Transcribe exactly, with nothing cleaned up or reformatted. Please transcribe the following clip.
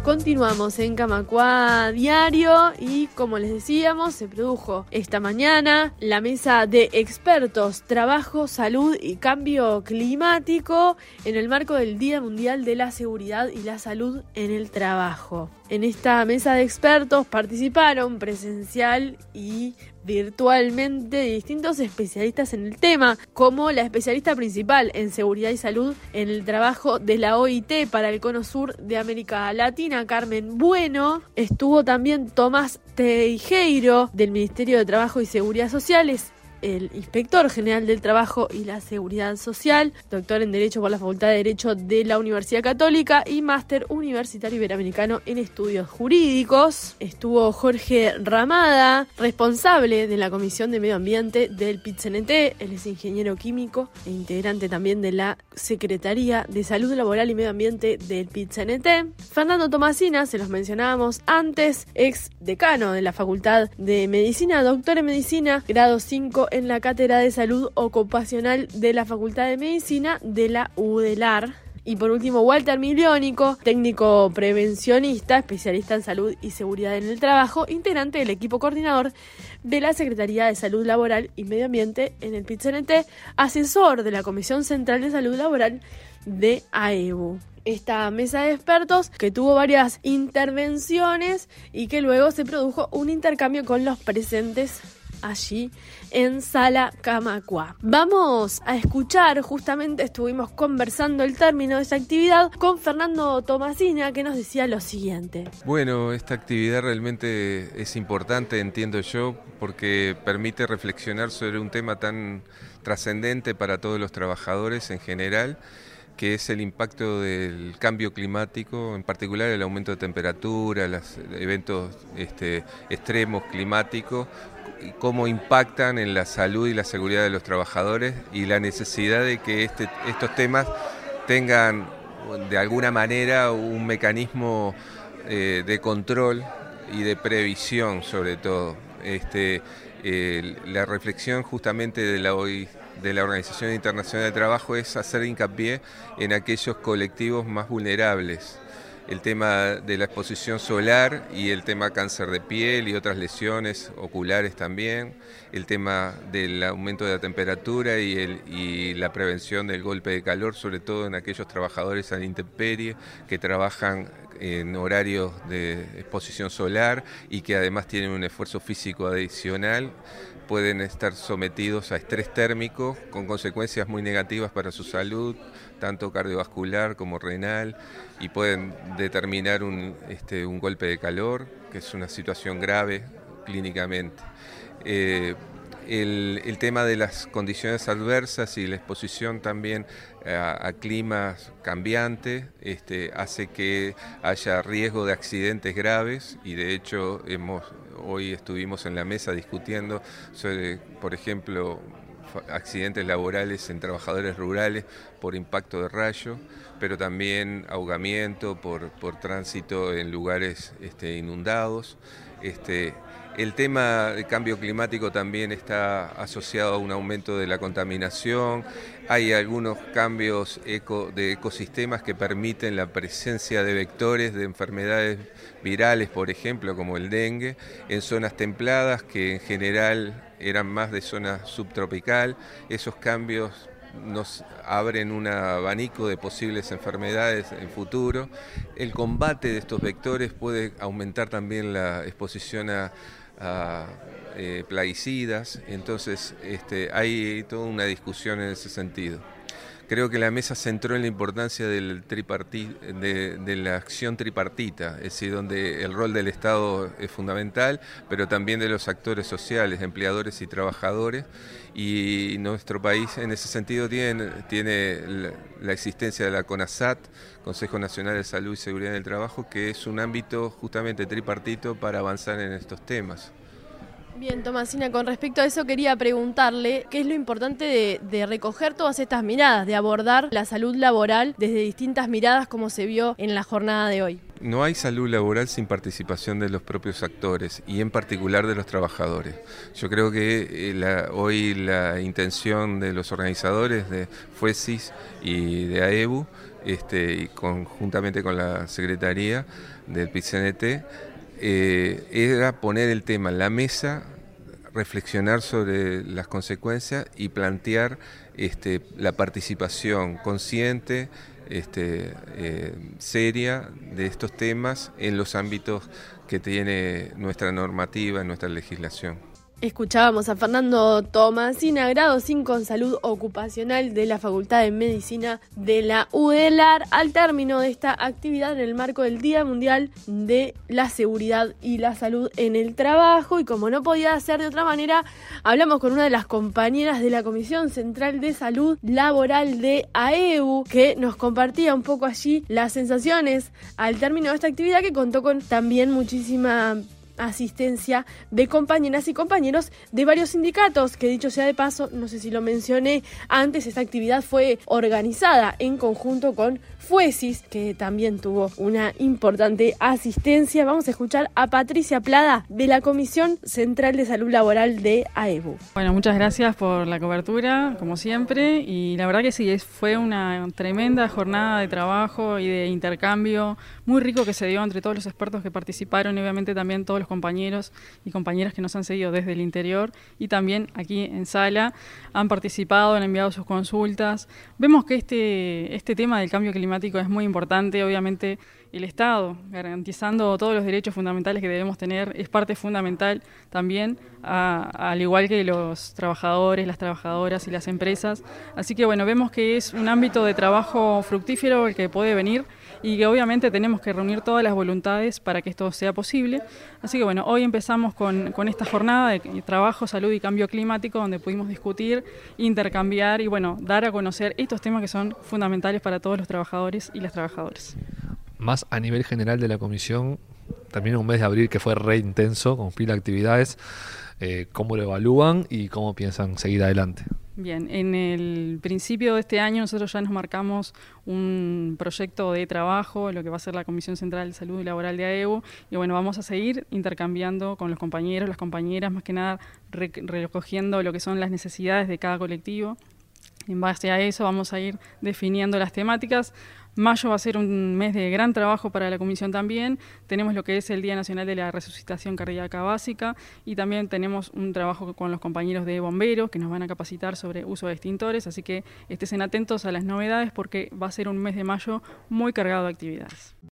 Continuamos en Camacuá Diario y, como les decíamos, se produjo esta mañana la mesa de expertos Trabajo, Salud y Cambio Climático en el marco del Día Mundial de la Seguridad y la Salud en el Trabajo. En esta mesa de expertos participaron presencial y virtualmente distintos especialistas en el tema, como la especialista principal en seguridad y salud en el trabajo de la O I T para el Cono Sur de América Latina, Carmen Bueno. Estuvo también Tomás Teijeiro del Ministerio de Trabajo y Seguridad Sociales, el inspector general del Trabajo y la Seguridad Social, doctor en Derecho por la Facultad de Derecho de la Universidad Católica y máster universitario iberoamericano en estudios jurídicos. Estuvo Jorge Ramada, responsable de la Comisión de Medio Ambiente del P I T C N T, él es ingeniero químico e integrante también de la Secretaría de Salud Laboral y Medio Ambiente del P I T C N T. Fernando Tomasina, se los mencionábamos antes, ex decano de la Facultad de Medicina, doctor en Medicina, grado cinco en la Cátedra de Salud Ocupacional de la Facultad de Medicina de la U D E L A R. Y por último, Walter Miliónico, técnico prevencionista, especialista en salud y seguridad en el trabajo, integrante del equipo coordinador de la Secretaría de Salud Laboral y Medio Ambiente en el P I T C N T, asesor de la Comisión Central de Salud Laboral de A E B U. Esta mesa de expertos que tuvo varias intervenciones y que luego se produjo un intercambio con los presentes allí en Sala Camacuá. Vamos a escuchar, justamente estuvimos conversando el término de esta actividad con Fernando Tomasina, que nos decía lo siguiente. Bueno, esta actividad realmente es importante, entiendo yo, porque permite reflexionar sobre un tema tan trascendente para todos los trabajadores en general, que es el impacto del cambio climático, en particular el aumento de temperatura, los eventos este, extremos climáticos, y cómo impactan en la salud y la seguridad de los trabajadores y la necesidad de que este, estos temas tengan de alguna manera un mecanismo eh, de control y de previsión sobre todo. Este, eh, la reflexión justamente de la O I, de la Organización Internacional del Trabajo es hacer hincapié en aquellos colectivos más vulnerables. El tema de la exposición solar y el tema cáncer de piel y otras lesiones oculares también, el tema del aumento de la temperatura y, el, y la prevención del golpe de calor, sobre todo en aquellos trabajadores a la intemperie que trabajan en horarios de exposición solar y que además tienen un esfuerzo físico adicional, pueden estar sometidos a estrés térmico con consecuencias muy negativas para su salud, tanto cardiovascular como renal, y pueden determinar un, este, un golpe de calor, que es una situación grave clínicamente. Eh, el, el tema de las condiciones adversas y la exposición también a, a climas cambiantes este, hace que haya riesgo de accidentes graves, y de hecho hemos, hoy estuvimos en la mesa discutiendo sobre, por ejemplo, accidentes laborales en trabajadores rurales por impacto de rayo, pero también ahogamiento por, por tránsito en lugares este, inundados. Este, el tema del cambio climático también está asociado a un aumento de la contaminación. Hay algunos cambios eco, de ecosistemas que permiten la presencia de vectores de enfermedades virales, por ejemplo, como el dengue, en zonas templadas que en general eran más de zona subtropical. Esos cambios nos abren un abanico de posibles enfermedades en futuro. El combate de estos vectores puede aumentar también la exposición a, a eh, plaguicidas, entonces este, hay toda una discusión en ese sentido. Creo que la mesa centró en la importancia del triparti, de, de la acción tripartita, es decir, donde el rol del Estado es fundamental, pero también de los actores sociales, empleadores y trabajadores, y nuestro país en ese sentido tiene, tiene la, la existencia de la CONASAT, Consejo Nacional de Salud y Seguridad en el Trabajo, que es un ámbito justamente tripartito para avanzar en estos temas. Bien, Tomasina, con respecto a eso quería preguntarle qué es lo importante de, de recoger todas estas miradas, de abordar la salud laboral desde distintas miradas como se vio en la jornada de hoy. No hay salud laboral sin participación de los propios actores y en particular de los trabajadores. Yo creo que la, hoy la intención de los organizadores de FUESIS y de A E B U este, y conjuntamente con la Secretaría del P I C N T, eh, era poner el tema en la mesa, reflexionar sobre las consecuencias y plantear este, la participación consciente, este, eh, seria de estos temas en los ámbitos que tiene nuestra normativa, nuestra legislación. Escuchábamos a Fernando Tomasina, grado cinco en Salud Ocupacional de la Facultad de Medicina de la UDELAR, al término de esta actividad en el marco del Día Mundial de la Seguridad y la Salud en el Trabajo. Y como no podía ser de otra manera, hablamos con una de las compañeras de la Comisión Central de Salud Laboral de AEBU, que nos compartía un poco allí las sensaciones al término de esta actividad, que contó con también muchísima asistencia de compañeras y compañeros de varios sindicatos, que dicho sea de paso, no sé si lo mencioné antes, esta actividad fue organizada en conjunto con FUESIS, que también tuvo una importante asistencia. Vamos a escuchar a Patricia Plada de la Comisión Central de Salud Laboral de AEBU. Bueno, muchas gracias por la cobertura, como siempre, y la verdad que sí, fue una tremenda jornada de trabajo y de intercambio muy rico que se dio entre todos los expertos que participaron, y obviamente también todos los compañeros y compañeras que nos han seguido desde el interior y también aquí en sala, han participado, han enviado sus consultas. Vemos que este, este tema del cambio climático es muy importante. Obviamente el Estado, garantizando todos los derechos fundamentales que debemos tener, es parte fundamental también, a, al igual que los trabajadores, las trabajadoras y las empresas. Así que bueno, vemos que es un ámbito de trabajo fructífero el que puede venir, y que obviamente tenemos que reunir todas las voluntades para que esto sea posible. Así que bueno, hoy empezamos con, con esta jornada de trabajo, salud y cambio climático, donde pudimos discutir, intercambiar y bueno, dar a conocer estos temas que son fundamentales para todos los trabajadores y las trabajadoras. Más a nivel general de la comisión, también un mes de abril que fue re intenso, con pila de actividades, eh, ¿cómo lo evalúan y cómo piensan seguir adelante? Bien, en el principio de este año nosotros ya nos marcamos un proyecto de trabajo, lo que va a ser la Comisión Central de Salud y Laboral de AEBU, y bueno, vamos a seguir intercambiando con los compañeros, las compañeras, más que nada re- recogiendo lo que son las necesidades de cada colectivo. En base a eso vamos a ir definiendo las temáticas. Mayo va a ser un mes de gran trabajo para la Comisión también. Tenemos lo que es el Día Nacional de la Resucitación Cardíaca Básica, y también tenemos un trabajo con los compañeros de bomberos que nos van a capacitar sobre uso de extintores, así que estén atentos a las novedades porque va a ser un mes de mayo muy cargado de actividades.